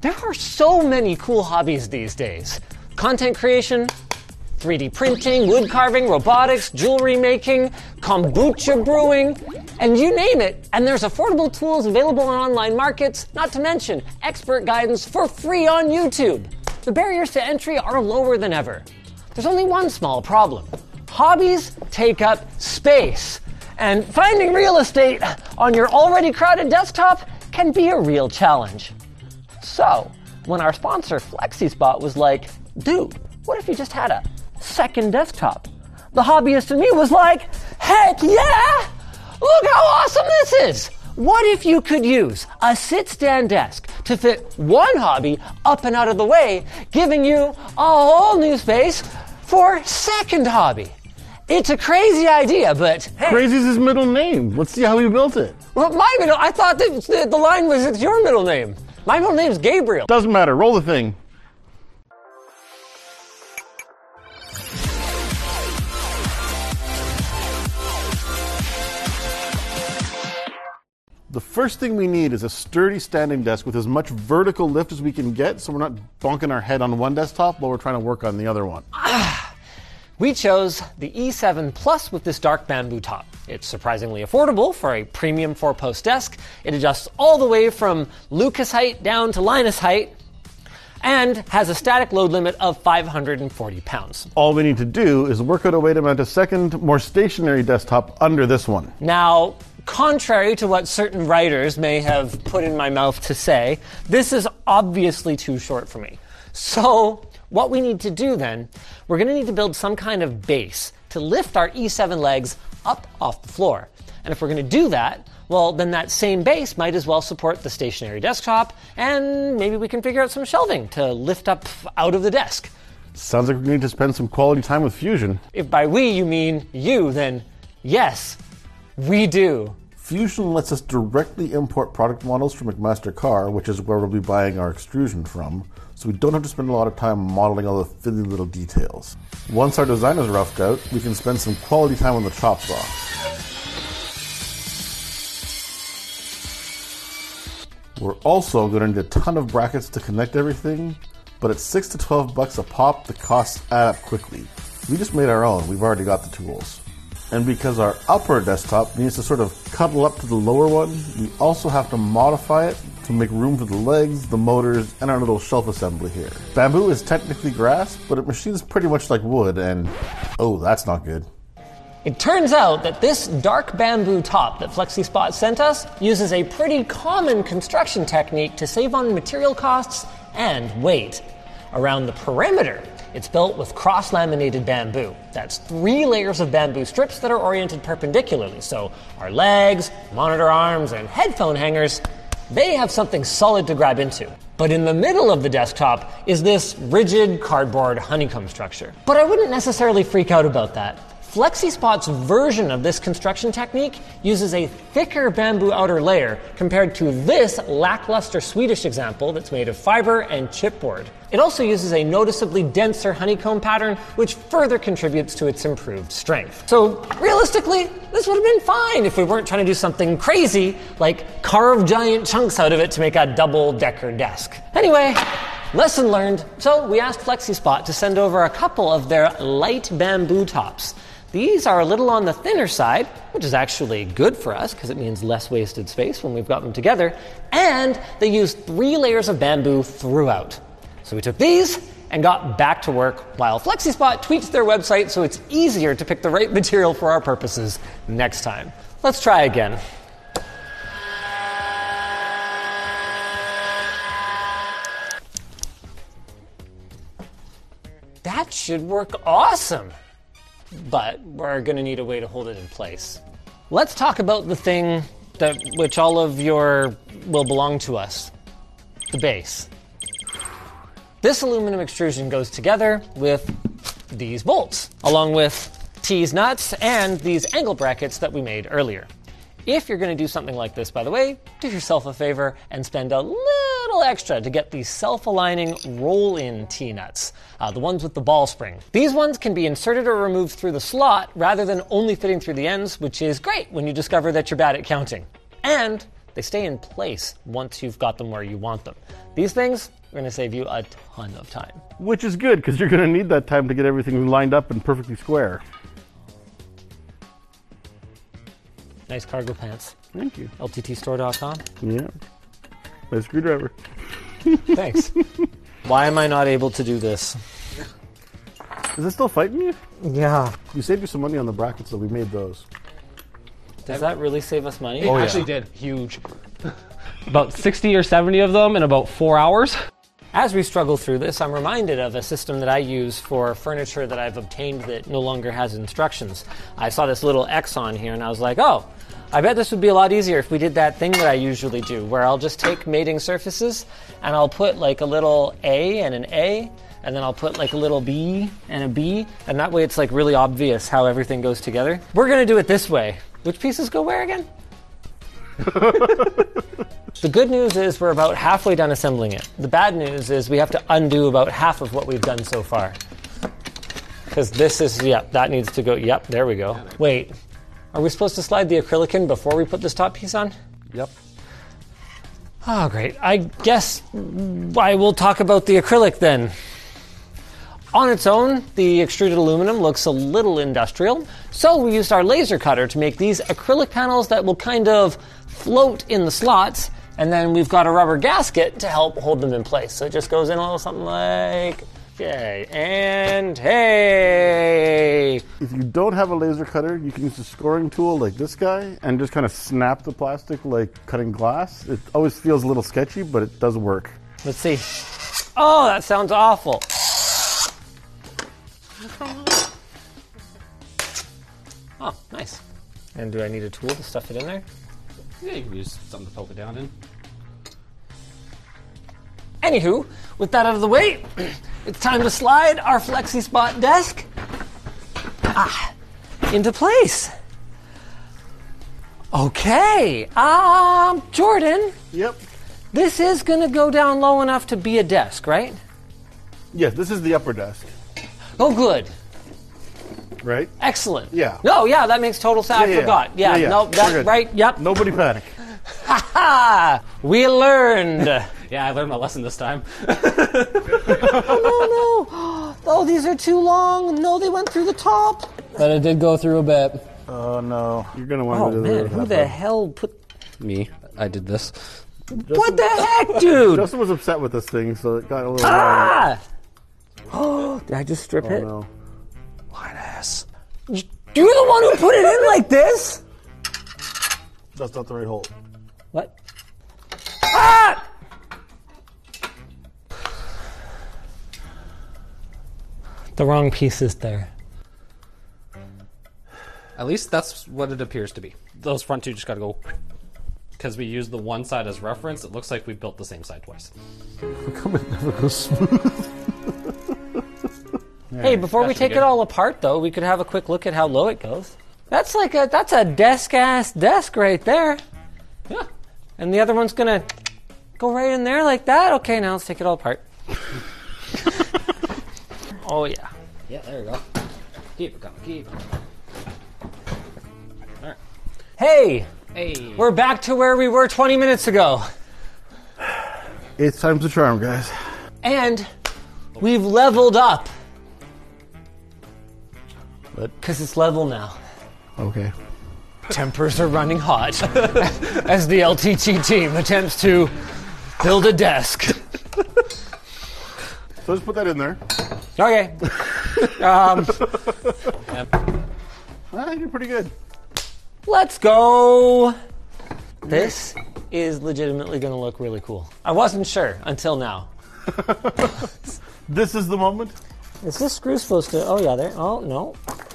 There are so many cool hobbies these days. Content creation, 3D printing, wood carving, robotics, jewelry making, kombucha brewing, and you name it. And there's affordable tools available in online markets, not to mention expert guidance for free on YouTube. The barriers to entry are lower than ever. There's only one small problem. Hobbies take up space. And finding real estate on your already crowded desktop can be a real challenge. So, when our sponsor FlexiSpot was like, dude, what if you just had a second desktop? The hobbyist in me was like, heck yeah! Look how awesome this is! What if you could use a sit-stand desk to fit one hobby up and out of the way, giving you a whole new space for second hobby? It's a crazy idea, but hey. Crazy's his middle name. Let's see how he built it. Well, I thought that the line was it's your middle name. My middle name's Gabriel. Doesn't matter. Roll the thing. The first thing we need is a sturdy standing desk with as much vertical lift as we can get so we're not bonking our head on one desktop while we're trying to work on the other one. We chose the E7 Plus with this dark bamboo top. It's surprisingly affordable for a premium 4-post desk. It adjusts all the way from Lucas height down to Linus height and has a static load limit of 540 pounds. All we need to do is work out a way to mount a second, more stationary desktop under this one. Now, contrary to what certain writers may have put in my mouth to say, this is obviously too short for me. So, what we need to do then, we're going to need to build some kind of base to lift our E7 legs up off the floor. And if we're going to do that, well, then that same base might as well support the stationary desktop, and maybe we can figure out some shelving to lift up out of the desk. Sounds like we need to spend some quality time with Fusion. If by we you mean you, then yes, we do. Fusion lets us directly import product models from McMaster Car, which is where we'll be buying our extrusion from, so we don't have to spend a lot of time modeling all the fiddly little details. Once our design is roughed out, we can spend some quality time on the chop saw. We're also going to need a ton of brackets to connect everything, but at $6 to $12 a pop, the costs add up quickly. We just made our own, we've already got the tools. And because our upper desktop needs to sort of cuddle up to the lower one, we also have to modify it to make room for the legs, the motors, and our little shelf assembly here. Bamboo is technically grass, but it machines pretty much like wood, and oh, that's not good. It turns out that this dark bamboo top that FlexiSpot sent us uses a pretty common construction technique to save on material costs and weight. Around the perimeter, it's built with cross-laminated bamboo. That's 3 layers of bamboo strips that are oriented perpendicularly, so our legs, monitor arms, and headphone hangers, they have something solid to grab into. But in the middle of the desktop is this rigid cardboard honeycomb structure. But I wouldn't necessarily freak out about that. FlexiSpot's version of this construction technique uses a thicker bamboo outer layer compared to this lackluster Swedish example that's made of fiber and chipboard. It also uses a noticeably denser honeycomb pattern, which further contributes to its improved strength. So realistically, this would have been fine if we weren't trying to do something crazy, like carve giant chunks out of it to make a double-decker desk. Anyway, lesson learned. So we asked FlexiSpot to send over a couple of their light bamboo tops. These are a little on the thinner side, which is actually good for us because it means less wasted space when we've got them together, and they use 3 layers of bamboo throughout. So we took these and got back to work while FlexiSpot tweaks their website so it's easier to pick the right material for our purposes next time. Let's try again. That should work awesome. But we're going to need a way to hold it in place. Let's talk about the thing which all of your will belong to us, the base. This aluminum extrusion goes together with these bolts, along with T's nuts and these angle brackets that we made earlier. If you're going to do something like this, by the way, do yourself a favor and spend a little extra to get these self-aligning roll-in T-nuts, the ones with the ball spring. These ones can be inserted or removed through the slot rather than only fitting through the ends, which is great when you discover that you're bad at counting. And They stay in place once you've got them where you want them. These things are going to save you a ton of time. Which is good, because you're going to need that time to get everything lined up and perfectly square. Nice cargo pants. Thank you. LTTstore.com. Yeah. Nice screwdriver. Thanks. Why am I not able to do this? Is it still fighting you? Yeah. We saved you some money on the brackets, so we made those. Does that really save us money? It actually did. Huge. About 60 or 70 of them in about 4 hours. As we struggle through this, I'm reminded of a system that I use for furniture that I've obtained that no longer has instructions. I saw this little X on here and I was like, oh, I bet this would be a lot easier if we did that thing that I usually do, where I'll just take mating surfaces and I'll put like a little A and an A, and then I'll put like a little B and a B, and that way it's like really obvious how everything goes together. We're gonna do it this way. Which pieces go where again? The good news is we're about halfway done assembling it. The bad news is we have to undo about half of what we've done so far. Because this is, that needs to go, there we go. Wait, are we supposed to slide the acrylic in before we put this top piece on? Yep. Oh, great. I guess I will talk about the acrylic then. On its own, the extruded aluminum looks a little industrial, so we used our laser cutter to make these acrylic panels that will kind of float in the slots, and then we've got a rubber gasket to help hold them in place. So it just goes in a little something like, okay, and hey! If you don't have a laser cutter, you can use a scoring tool like this guy and just kind of snap the plastic like cutting glass. It always feels a little sketchy, but it does work. Let's see. Oh, that sounds awful. Oh, nice. And do I need a tool to stuff it in there? Yeah, you can use something to poke it down in. Anywho, with that out of the way, it's time to slide our FlexiSpot desk into place. Okay, Jordan, Yep. this is gonna go down low enough to be a desk, right? Yes, this is the upper desk, Oh, good. right? Excellent. Yeah. No, yeah, that makes total sense. I forgot. Yeah, no, We're that, good. right, yep. Nobody panic. Ha! We learned. Yeah, I learned my lesson this time. Oh, no. Oh, these are too long. No, they went through the top. But it did go through a bit. Oh no, you're gonna want Oh, to do man, this. who the hell put... Me. I did this. What the heck, dude? Justin was upset with this thing, so it got a little. Ah! Oh, did I just strip Oh it? no. What ass? You're the one who put it in like this? That's not the right hole. What? Ah! The wrong piece is there. At least that's what it appears to be. Those front two just gotta go. Because we used the one side as reference, it looks like we built the same side twice. How come it never goes smooth? Hey, before we that should take be it good. all apart, though, we could have a quick look at how low it goes. That's a desk-ass desk right there. Yeah. And the other one's gonna go right in there like that? Okay, now let's take it all apart. Oh, yeah. Yeah, there we go. Keep it coming, keep it coming. Alright. Hey, Hey. we're back to where we were 20 minutes ago. 8 times the charm, guys. And we've leveled up. What? Because it's level now. Okay. Tempers are running hot as the LTT team attempts to build a desk. So just put that in there. Okay. You're pretty good. Let's go. This is legitimately going to look really cool. I wasn't sure until now. This is the moment. Is this screw supposed to... Oh, yeah, there. Oh, no.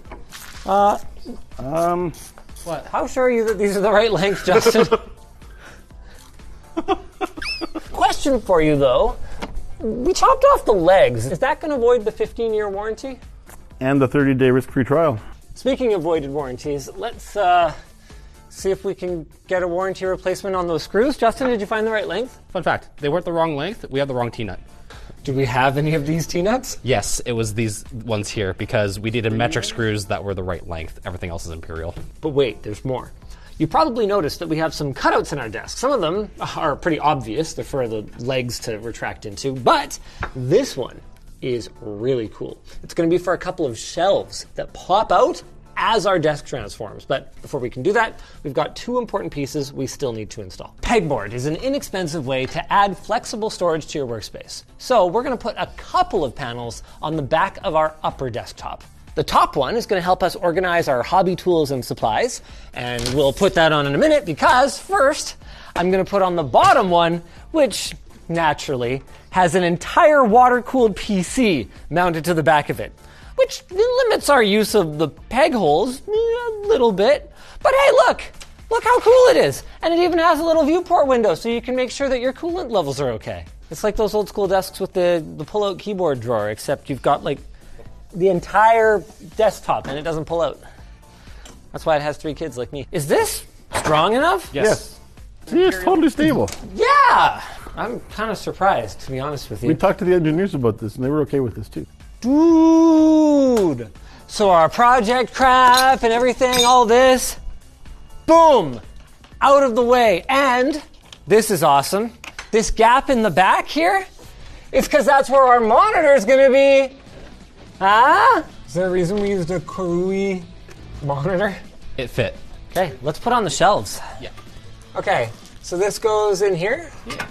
What? How sure are you that these are the right length, Justin? Question for you, though. We chopped off the legs. Is that going to void the 15-year warranty? And the 30-day risk-free trial. Speaking of voided warranties, let's see if we can get a warranty replacement on those screws. Justin, did you find the right length? Fun fact, they weren't the wrong length, we had the wrong T-nut. Do we have any of these T-nuts? Yes, it was these ones here because we needed metric screws that were the right length. Everything else is imperial. But wait, there's more. You probably noticed that we have some cutouts in our desk. Some of them are pretty obvious. They're for the legs to retract into. But this one is really cool. It's going to be for a couple of shelves that pop out as our desk transforms. But before we can do that, we've got two important pieces we still need to install. Pegboard is an inexpensive way to add flexible storage to your workspace. So we're going to put a couple of panels on the back of our upper desktop. The top one is going to help us organize our hobby tools and supplies, and we'll put that on in a minute because first I'm going to put on the bottom one, which naturally has an entire water-cooled PC mounted to the back of it, which limits our use of the peg holes a little bit. But hey, look how cool it is. And it even has a little viewport window so you can make sure that your coolant levels are okay. It's like those old school desks with the pull-out keyboard drawer, except you've got like the entire desktop and it doesn't pull out. That's why it has 3 kids like me. Is this strong enough? Yes. See, it's totally stable. Yeah! I'm kind of surprised, to be honest with you. We talked to the engineers about this, and they were okay with this, too. Dude! So our project crap and everything, all this, boom! Out of the way. And, this is awesome, this gap in the back here, it's because that's where our monitor is going to be. Ah? Is there a reason we used a Karui monitor? It fit. Okay, let's put on the shelves. Yeah. Okay, so this goes in here. Yeah.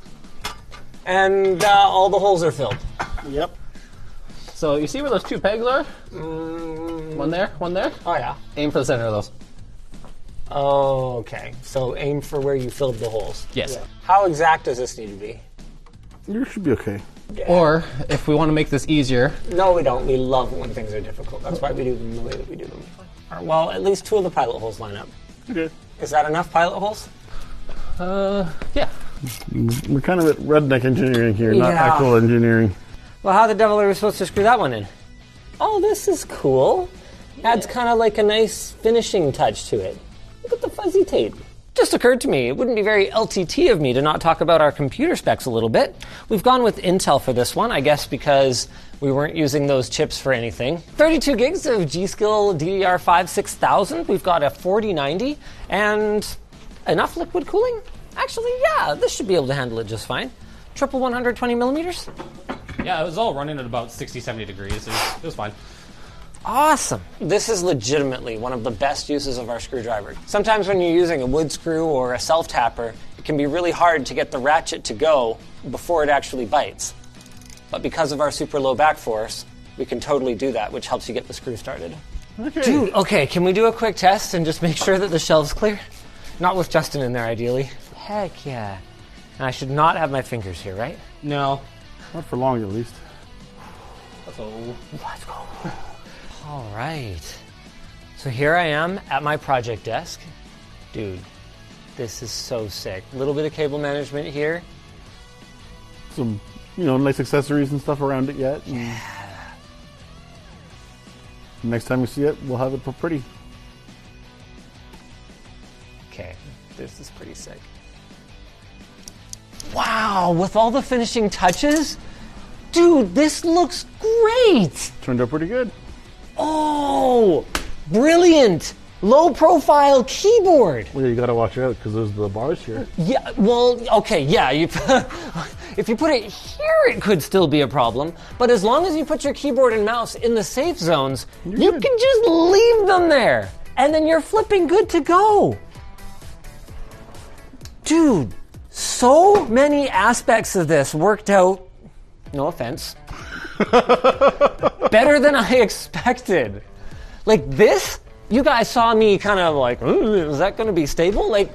And all the holes are filled. Yep. So you see where those 2 pegs are? One there, one there. Oh, yeah. Aim for the center of those. Oh, okay. So aim for where you filled the holes. Yes. Yeah. How exact does this need to be? You should be okay. Yeah. Or, if we want to make this easier... No, we don't. We love when things are difficult. That's why we do them the way that we do them. Well, at least 2 of the pilot holes line up. Okay. Is that enough pilot holes? Yeah. We're kind of at redneck engineering here, not Yeah. actual engineering. Well, how the devil are we supposed to screw that one in? Oh, this is cool. Adds kind of like a nice finishing touch to it. Look at the fuzzy tape. Just occurred to me, it wouldn't be very LTT of me to not talk about our computer specs a little bit. We've gone with Intel for this one, I guess because we weren't using those chips for anything. 32 gigs of G.Skill DDR5 6000. We've got a 4090 and enough liquid cooling. Actually, yeah, this should be able to handle it just fine. Triple 120 millimeters. Yeah, it was all running at about 60, 70 degrees. It was fine. Awesome. This is legitimately one of the best uses of our screwdriver. Sometimes when you're using a wood screw or a self-tapper, it can be really hard to get the ratchet to go before it actually bites. But because of our super low back force, we can totally do that, which helps you get the screw started. Okay. Dude, okay, can we do a quick test and just make sure that the shelf's clear? Not with Justin in there, ideally. Heck yeah. And I should not have my fingers here, right? No. Not for long, at least. Let's go. All right. So here I am at my project desk. Dude, this is so sick. A little bit of cable management here. Some, nice accessories and stuff around it yet. Yeah. Next time we see it, we'll have it pretty. Okay, this is pretty sick. Wow, with all the finishing touches? Dude, this looks great! Turned out pretty good. Oh, brilliant! Low profile keyboard! Well, you gotta watch out because there's the bars here. Yeah, well, okay, yeah. If you put it here, it could still be a problem. But as long as you put your keyboard and mouse in the safe zones, you can just leave them there. And then you're flipping good to go. Dude, so many aspects of this worked out, no offense, better than I expected. Like this, you guys saw me kind of like, is that going to be stable? Like,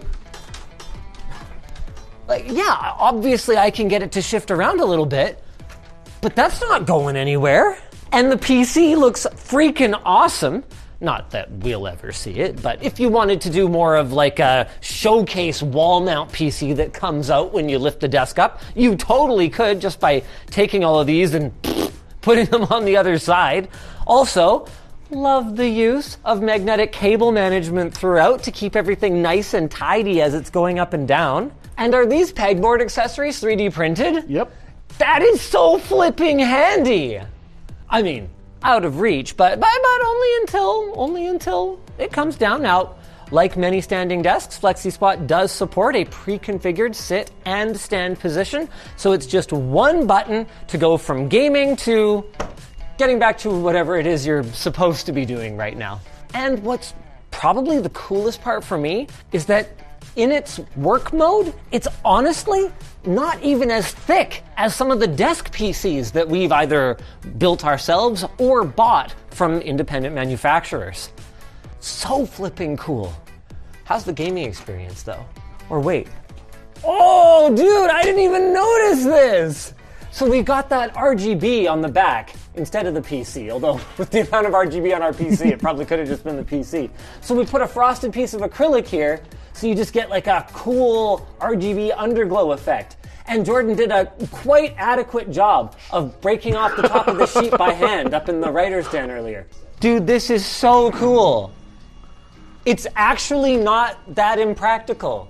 yeah, obviously I can get it to shift around a little bit, but that's not going anywhere. And the PC looks freaking awesome. Not that we'll ever see it, but if you wanted to do more of like a showcase wall mount PC that comes out when you lift the desk up, you totally could just by taking all of these and putting them on the other side. Also, love the use of magnetic cable management throughout to keep everything nice and tidy as it's going up and down. And are these pegboard accessories 3D printed? Yep. That is so flipping handy. I mean, out of reach, but only until it comes down. Now, Like many standing desks, FlexiSpot does support a pre-configured sit and stand position, so it's just one button to go from gaming to getting back to whatever it is you're supposed to be doing right now. And what's probably the coolest part for me is that in its work mode, it's honestly not even as thick as some of the desk PCs that we've either built ourselves or bought from independent manufacturers. So flipping cool. How's the gaming experience though? Or wait. Oh, dude, I didn't even notice this! So we got that RGB on the back instead of the PC, although with the amount of RGB on our PC, it probably could have just been the PC. So we put a frosted piece of acrylic here, so you just get like a cool RGB underglow effect. And Jordan did a quite adequate job of breaking off the top of the sheet by hand up in the writer's den earlier. Dude, this is so cool. It's actually not that impractical.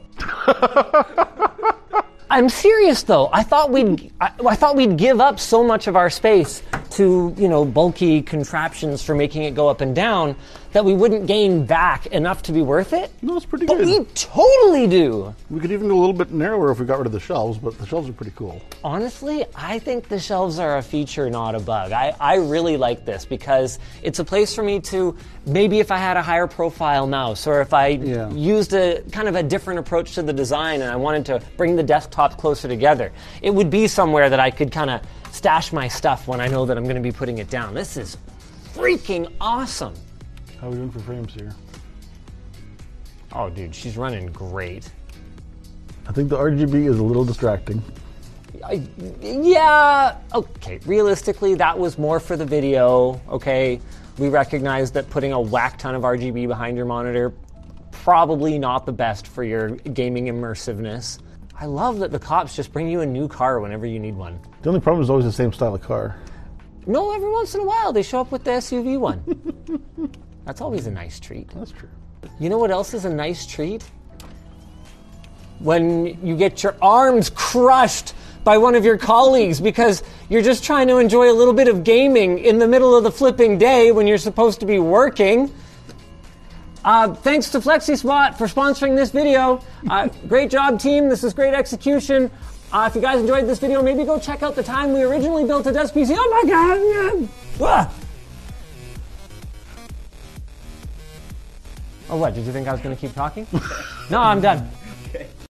I'm serious though. I thought we'd give up so much of our space to, bulky contraptions for making it go up and down that we wouldn't gain back enough to be worth it. No, it's pretty but good. But we totally do. We could even go a little bit narrower if we got rid of the shelves, but the shelves are pretty cool. Honestly, I think the shelves are a feature, not a bug. I really like this because it's a place for me to, maybe if I had a higher profile mouse or if I used a kind of a different approach to the design and I wanted to bring the desktops closer together, it would be somewhere that I could kind of stash my stuff when I know that I'm going to be putting it down. This is freaking awesome. How are we doing for frames here? Oh, dude, she's running great. I think the RGB is a little distracting. Yeah, okay, realistically, that was more for the video, okay? We recognize that putting a whack ton of RGB behind your monitor, probably not the best for your gaming immersiveness. I love that the cops just bring you a new car whenever you need one. The only problem is always the same style of car. No, every once in a while they show up with the SUV one. That's always a nice treat. That's true. You know what else is a nice treat? When you get your arms crushed by one of your colleagues because you're just trying to enjoy a little bit of gaming in the middle of the flipping day when you're supposed to be working. Thanks to FlexiSpot for sponsoring this video. Great job, team. This is great execution. If you guys enjoyed this video, maybe go check out the time we originally built a desk PC. Oh my God! Oh, what? Did you think I was going to keep talking? No, I'm done.